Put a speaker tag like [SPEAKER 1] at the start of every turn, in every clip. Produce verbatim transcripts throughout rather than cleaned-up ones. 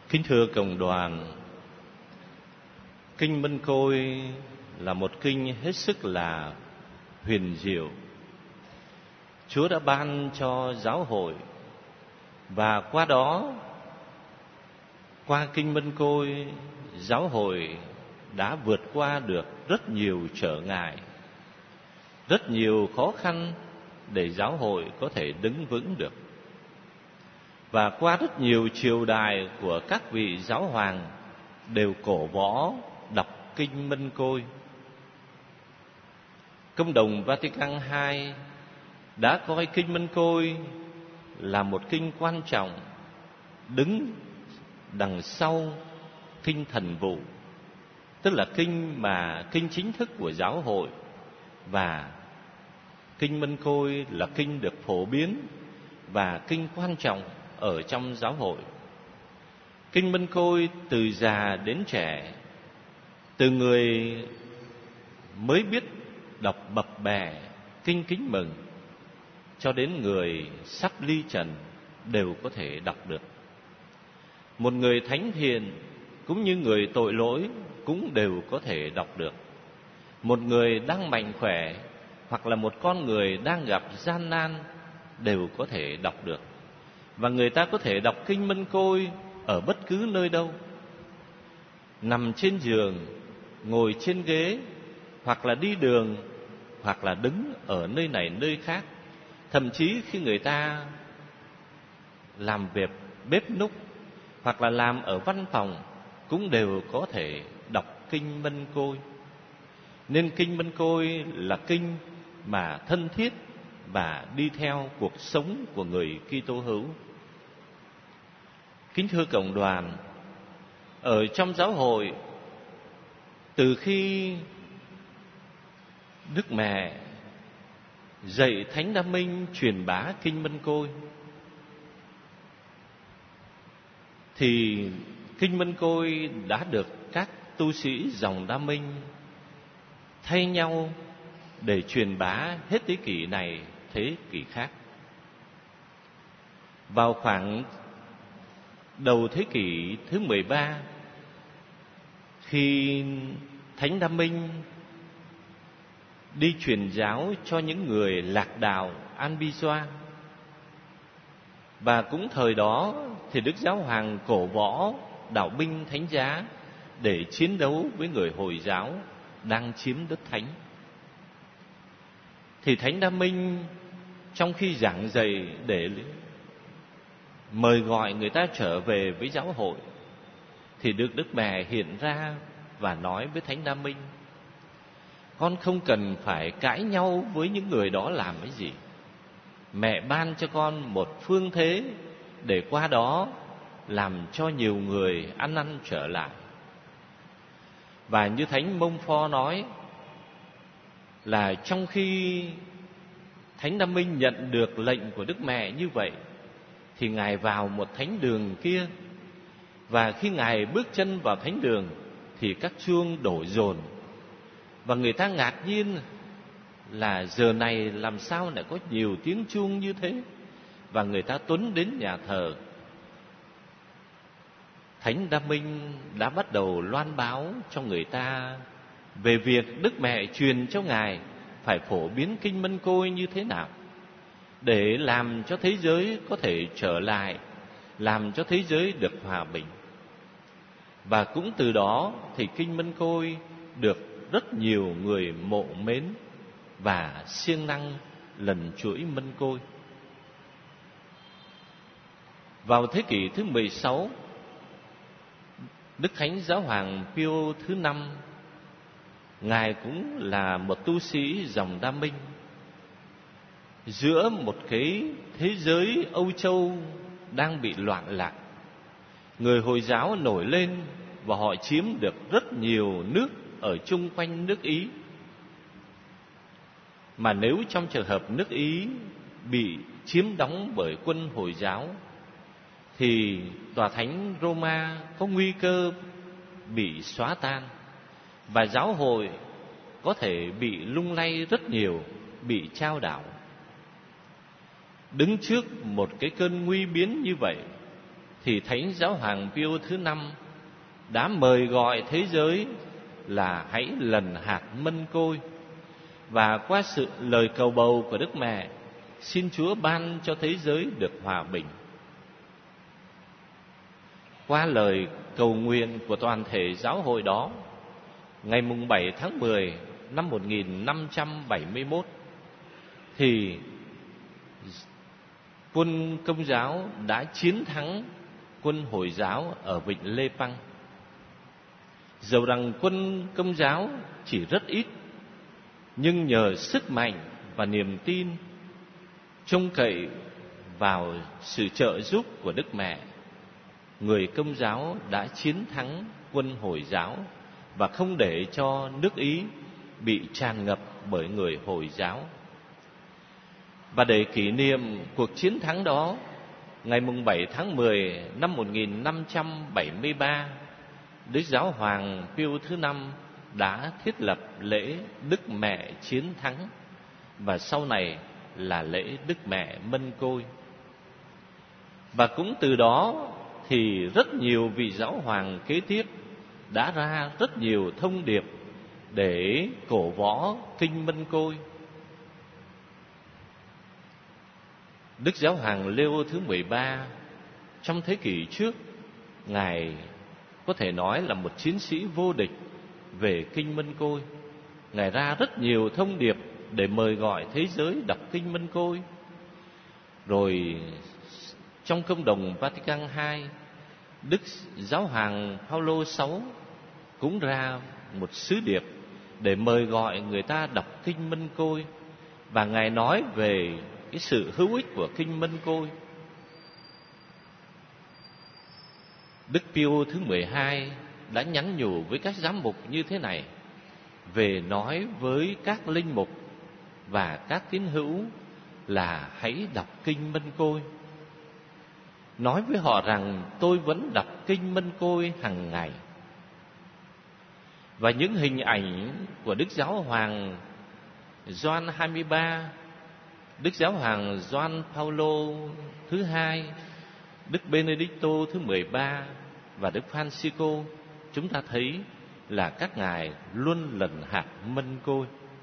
[SPEAKER 1] Kính thưa cộng đoàn, Kinh Mân Côi là một kinh hết sức là huyền diệu. Chúa đã ban cho giáo hội, và qua đó, qua Kinh Mân Côi, giáo hội đã vượt qua được rất nhiều trở ngại, rất nhiều khó khăn để giáo hội có thể đứng vững được. Và qua rất nhiều triều đại của các vị giáo hoàng đều cổ võ đọc Kinh Mân Côi. Công đồng Vatican thứ hai đã coi Kinh Mân Côi là một kinh quan trọng, đứng đằng sau Kinh Thần Vụ, tức là kinh mà kinh chính thức của giáo hội, và Kinh Mân Côi là kinh được phổ biến và kinh quan trọng ở trong giáo hội. Kinh Mân Côi từ già đến trẻ, từ người mới biết đọc bập bẹ kinh Kính Mừng cho đến người sắp ly trần đều có thể đọc được. Một người thánh thiện cũng như người tội lỗi cũng đều có thể đọc được. Một người đang mạnh khỏe hoặc là một con người đang gặp gian nan đều có thể đọc được. Và người ta có thể đọc Kinh Mân Côi ở bất cứ nơi đâu, nằm trên giường, ngồi trên ghế, hoặc là đi đường, hoặc là đứng ở nơi này nơi khác. Thậm chí khi người ta làm việc bếp núc hoặc là làm ở văn phòng cũng đều có thể đọc Kinh Mân Côi. Nên Kinh Mân Côi là kinh mà thân thiết và đi theo cuộc sống của người Kitô hữu. Kính thưa cộng đoàn, ở trong giáo hội, từ khi Đức Mẹ dạy Thánh Đa Minh truyền bá Kinh Mân Côi, thì Kinh Mân Côi đã được các tu sĩ dòng Đa Minh thay nhau để truyền bá hết thế kỷ này thế kỷ khác. Vào khoảng đầu thế kỷ thứ mười ba, khi Thánh Đa Minh đi truyền giáo cho những người lạc đạo An-bi-doa, và cũng thời đó thì Đức Giáo Hoàng cổ võ đạo binh thánh giá để chiến đấu với người Hồi giáo đang chiếm đất thánh. Thì Thánh Đa Minh trong khi giảng dạy để mời gọi người ta trở về với giáo hội, thì được Đức Mẹ hiện ra và nói với Thánh Đa Minh: con không cần phải cãi nhau với những người đó làm cái gì. Mẹ ban cho con một phương thế để qua đó làm cho nhiều người ăn năn trở lại. Và như Thánh Mông Pho nói là trong khi Thánh Đa Minh nhận được lệnh của Đức Mẹ như vậy, thì Ngài vào một thánh đường kia, và khi Ngài bước chân vào thánh đường thì các chuông đổ dồn, và người ta ngạc nhiên là giờ này làm sao lại có nhiều tiếng chuông như thế, và người ta tuấn đến nhà thờ. Thánh Đa Minh đã bắt đầu loan báo cho người ta về việc Đức Mẹ truyền cho Ngài phải phổ biến Kinh Mân Côi như thế nào, để làm cho thế giới có thể trở lại, làm cho thế giới được hòa bình. Và cũng từ đó thì Kinh Mân Côi được rất nhiều người mộ mến và siêng năng lần chuỗi Mân Côi. Vào thế kỷ thứ mười sáu, Đức Thánh Giáo Hoàng Pio thứ năm, Ngài cũng là một tu sĩ dòng Đa Minh. Giữa một cái thế giới Âu Châu đang bị loạn lạc, người Hồi giáo nổi lên và họ chiếm được rất nhiều nước ở chung quanh nước Ý. Mà nếu trong trường hợp nước Ý bị chiếm đóng bởi quân Hồi giáo, thì tòa thánh Roma có nguy cơ bị xóa tan, và giáo hội có thể bị lung lay rất nhiều, bị chao đảo. Đứng trước một cái cơn nguy biến như vậy, thì Thánh Giáo hoàng Pio thứ năm đã mời gọi thế giới là hãy lần hạt mân côi, và qua sự lời cầu bầu của Đức Mẹ, xin Chúa ban cho thế giới được hòa bình. Qua lời cầu nguyện của toàn thể giáo hội đó, ngày mùng bảy tháng mười năm một nghìn năm trăm bảy mươi mốt, thì quân Công giáo đã chiến thắng quân Hồi giáo ở vịnh Lê Păng. Dầu rằng quân Công giáo chỉ rất ít, nhưng nhờ sức mạnh và niềm tin, trông cậy vào sự trợ giúp của Đức Mẹ, người Công giáo đã chiến thắng quân Hồi giáo và không để cho nước Ý bị tràn ngập bởi người Hồi giáo. Và để kỷ niệm cuộc chiến thắng đó, ngày mùng bảy tháng mười năm một nghìn năm trăm bảy mươi ba, Đức Giáo hoàng Pio thứ năm đã thiết lập lễ Đức Mẹ Chiến Thắng, và sau này là lễ Đức Mẹ Mân Côi. Và cũng từ đó thì rất nhiều vị giáo hoàng kế tiếp đã ra rất nhiều thông điệp để cổ võ Kinh Mân Côi. Đức Giáo hoàng Leo thứ mười ba trong thế kỷ trước, Ngài có thể nói là một chiến sĩ vô địch về Kinh Mân Côi. Ngài ra rất nhiều thông điệp để mời gọi thế giới đọc Kinh Mân Côi. Rồi trong Công đồng Vatican hai, Đức Giáo hoàng Phaolô thứ sáu cũng ra một sứ điệp để mời gọi người ta đọc Kinh Mân Côi, và Ngài nói về cái sự hữu ích của Kinh Mân Côi. Đức Pio thứ mười hai đã nhắn nhủ với các giám mục như thế này về nói với các linh mục và các tín hữu là hãy đọc Kinh Mân Côi. Nói với họ rằng tôi vẫn đọc Kinh Mân Côi hàng ngày. Và những hình ảnh của Đức Giáo hoàng Gioan hai mươi ba, Đức Giáo hoàng Gioan Phaolô thứ hai, Đức Benedicto thứ mười ba và Đức Francisco, chúng ta thấy là các ngài luôn lần hạt mân côi.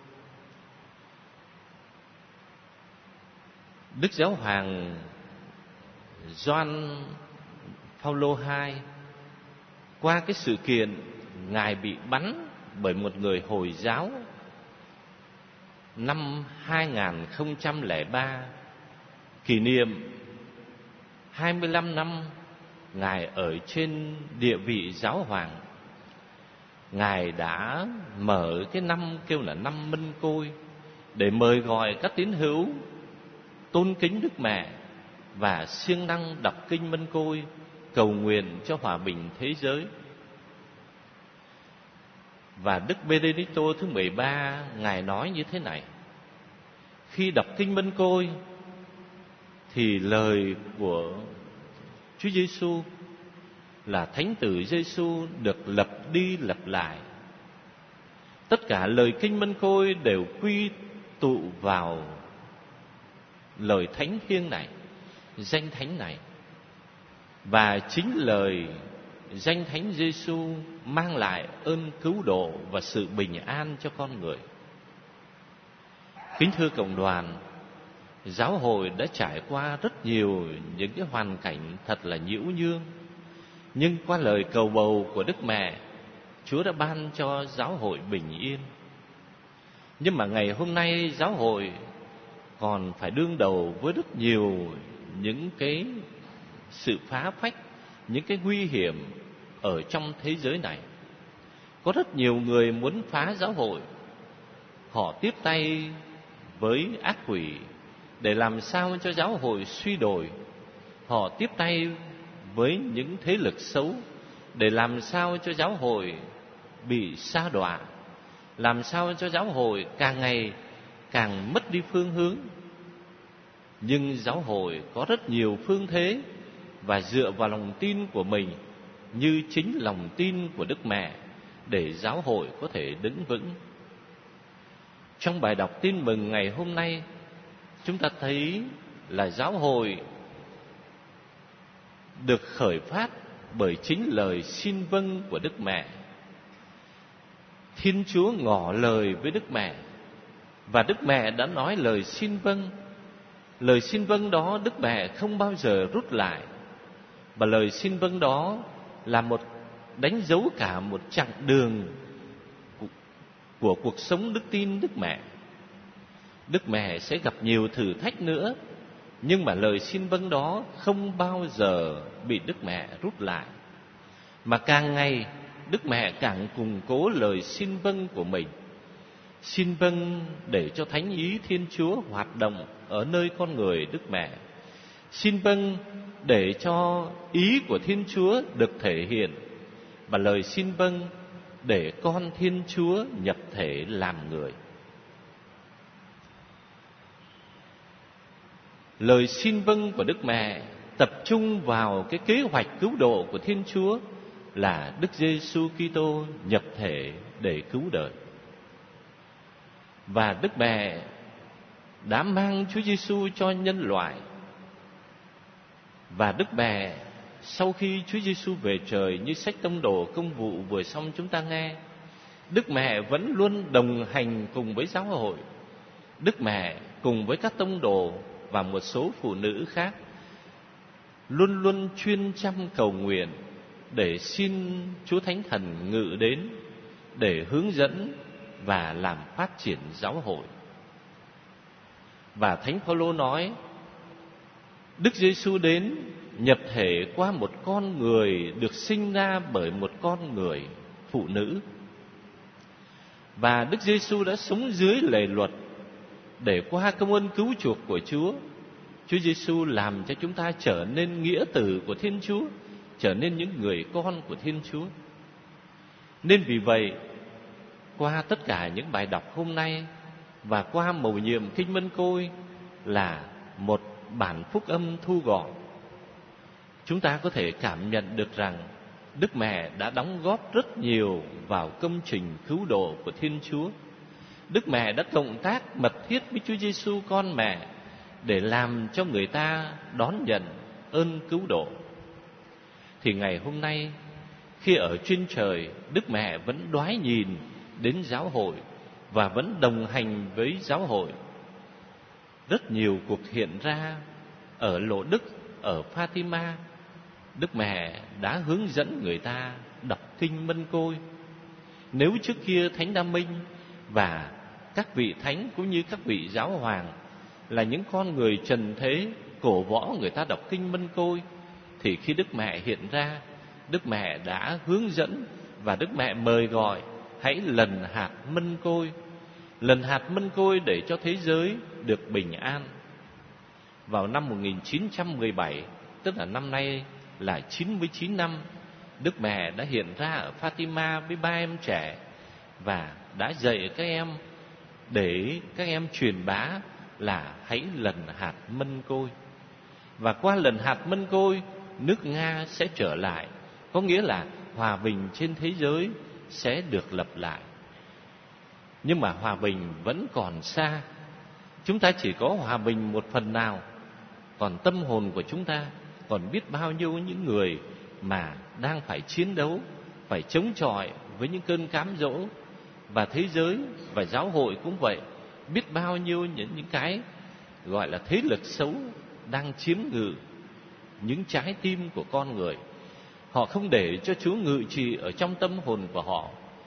[SPEAKER 1] Đức Giáo hoàng Gioan Phaolô thứ hai, qua cái sự kiện ngài bị bắn bởi một người Hồi giáo năm hai nghìn không trăm lẻ ba, kỷ niệm hai mươi lăm năm ngài ở trên địa vị giáo hoàng, ngài đã mở cái năm kêu là năm Mân Côi để mời gọi các tín hữu tôn kính Đức Mẹ và siêng năng đọc Kinh Mân Côi, cầu nguyện cho hòa bình thế giới. Và Đức Benedicto thứ mười ba, ngài nói như thế này: khi đọc Kinh Mân Côi thì lời của Chúa Giêsu là Thánh tử Giêsu được lặp đi lặp lại. Tất cả lời Kinh Mân Côi đều quy tụ vào lời thánh thiêng này, danh thánh này. Và chính lời danh thánh Giêsu mang lại ơn cứu độ và sự bình an cho con người. Kính thưa cộng đoàn, giáo hội đã trải qua rất nhiều những cái hoàn cảnh thật là nhiễu nhương, nhưng qua lời cầu bầu của Đức Mẹ, Chúa đã ban cho giáo hội bình yên. Nhưng mà ngày hôm nay giáo hội còn phải đương đầu với rất nhiều những cái sự phá phách, những cái nguy hiểm ở trong thế giới này. Có rất nhiều người muốn phá giáo hội, họ tiếp tay với ác quỷ để làm sao cho giáo hội suy đồi. Họ tiếp tay với những thế lực xấu để làm sao cho giáo hội bị sa đọa, làm sao cho giáo hội càng ngày càng mất đi phương hướng. Nhưng giáo hội có rất nhiều phương thế, và dựa vào lòng tin của mình như chính lòng tin của Đức Mẹ để giáo hội có thể đứng vững. Trong bài đọc tin mừng ngày hôm nay, chúng ta thấy là giáo hội được khởi phát bởi chính lời xin vâng của Đức Mẹ. Thiên Chúa ngỏ lời với Đức Mẹ, và Đức Mẹ đã nói lời xin vâng. Lời xin vâng đó Đức Mẹ không bao giờ rút lại, và lời xin vâng đó là một đánh dấu cả một chặng đường của cuộc sống đức tin Đức Mẹ. Đức Mẹ sẽ gặp nhiều thử thách nữa, nhưng mà lời xin vâng đó không bao giờ bị Đức Mẹ rút lại, mà càng ngày Đức Mẹ càng củng cố lời xin vâng của mình. Xin vâng để cho thánh ý Thiên Chúa hoạt động ở nơi con người Đức Mẹ. Xin vâng để cho ý của Thiên Chúa được thể hiện, và lời xin vâng để con Thiên Chúa nhập thể làm người. Lời xin vâng của Đức Mẹ tập trung vào cái kế hoạch cứu độ của Thiên Chúa là Đức Giêsu Kitô nhập thể để cứu đời. Và Đức Mẹ đã mang Chúa Giêsu cho nhân loại. Và Đức Mẹ sau khi Chúa Giêsu về trời, như sách Tông đồ Công vụ vừa xong chúng ta nghe, Đức Mẹ vẫn luôn đồng hành cùng với giáo hội. Đức Mẹ cùng với các tông đồ và một số phụ nữ khác luôn luôn chuyên chăm cầu nguyện để xin Chúa Thánh Thần ngự đến, để hướng dẫn và làm phát triển giáo hội. Và Thánh Phaolô nói, Đức Giêsu đến nhập thể qua một con người được sinh ra bởi một con người phụ nữ. Và Đức Giêsu đã sống dưới lề luật để qua công ơn cứu chuộc của Chúa, Chúa Giêsu làm cho chúng ta trở nên nghĩa tử của Thiên Chúa, trở nên những người con của Thiên Chúa. Nên vì vậy, qua tất cả những bài đọc hôm nay và qua mầu nhiệm Kinh Mân Côi là một bản phúc âm thu gọn, chúng ta có thể cảm nhận được rằng Đức Mẹ đã đóng góp rất nhiều vào công trình cứu độ của Thiên Chúa. Đức Mẹ đã cộng tác mật thiết với Chúa Giêsu con mẹ để làm cho người ta đón nhận ơn cứu độ. Thì ngày hôm nay, khi ở trên trời, Đức Mẹ vẫn đoái nhìn đến giáo hội và vẫn đồng hành với giáo hội. Rất nhiều cuộc hiện ra ở Lộ Đức, ở Fatima, Đức Mẹ đã hướng dẫn người ta đọc Kinh Mân Côi. Nếu trước kia Thánh Đa Minh và các vị thánh cũng như các vị giáo hoàng là những con người trần thế cổ võ người ta đọc Kinh Mân Côi, thì khi Đức Mẹ hiện ra, Đức Mẹ đã hướng dẫn và Đức Mẹ mời gọi hãy lần hạt Mân Côi, lần hạt Mân Côi để cho thế giới được bình an. Vào năm một nghìn chín trăm mười bảy, tức là năm nay là chín mươi chín năm, Đức Mẹ đã hiện ra ở Fatima với ba em trẻ và đã dạy các em để các em truyền bá là hãy lần hạt Mân Côi. Và qua lần hạt Mân Côi, nước Nga sẽ trở lại, có nghĩa là hòa bình trên thế giới sẽ được lập lại. Nhưng mà hòa bình vẫn còn xa. Chúng ta chỉ có hòa bình một phần nào, còn tâm hồn của chúng ta còn biết bao nhiêu những người mà đang phải chiến đấu, phải chống chọi với những cơn cám dỗ. Và thế giới và giáo hội cũng vậy, biết bao nhiêu những, những cái gọi là thế lực xấu đang chiếm ngự những trái tim của con người. Họ không để cho Chúa ngự trị ở trong tâm hồn của họ.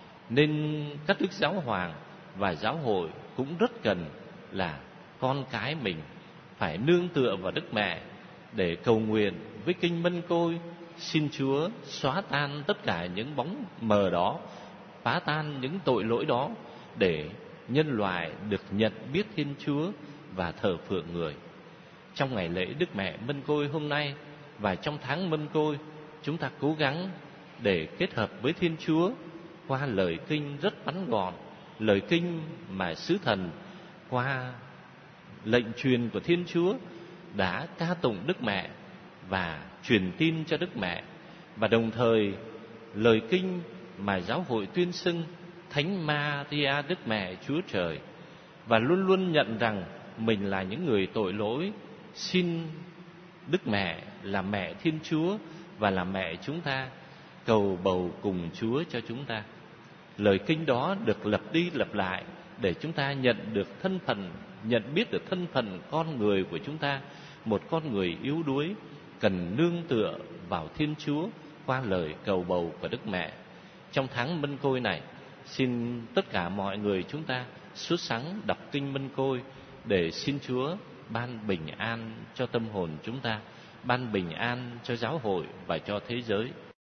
[SPEAKER 1] Nên các đức giáo hoàng và giáo hội cũng rất cần là con cái mình phải nương tựa vào Đức Mẹ để cầu nguyện với Kinh Mân Côi, xin Chúa xóa tan tất cả những bóng mờ đó, phá tan những tội lỗi đó, để nhân loại được nhận biết Thiên Chúa và thờ phượng Người. Trong ngày lễ Đức Mẹ Mân Côi hôm nay và trong tháng Mân Côi, chúng ta cố gắng để kết hợp với Thiên Chúa qua lời kinh rất ngắn gọn, lời kinh mà sứ thần qua lệnh truyền của Thiên Chúa đã ca tụng Đức Mẹ và truyền tin cho Đức Mẹ, và đồng thời lời kinh mà giáo hội tuyên xưng Thánh Maria Đức Mẹ Chúa Trời, và luôn luôn nhận rằng mình là những người tội lỗi, xin Đức Mẹ là mẹ Thiên Chúa và là mẹ chúng ta, cầu bầu cùng Chúa cho chúng ta. Lời kinh đó được lặp đi lặp lại để chúng ta nhận được thân phận, nhận biết được thân phận con người của chúng ta, một con người yếu đuối, cần nương tựa vào Thiên Chúa qua lời cầu bầu của Đức Mẹ. Trong tháng Mân Côi này, xin tất cả mọi người chúng ta suốt sáng đọc kinh Mân Côi để xin Chúa ban bình an cho tâm hồn chúng ta, ban bình an cho giáo hội và cho thế giới.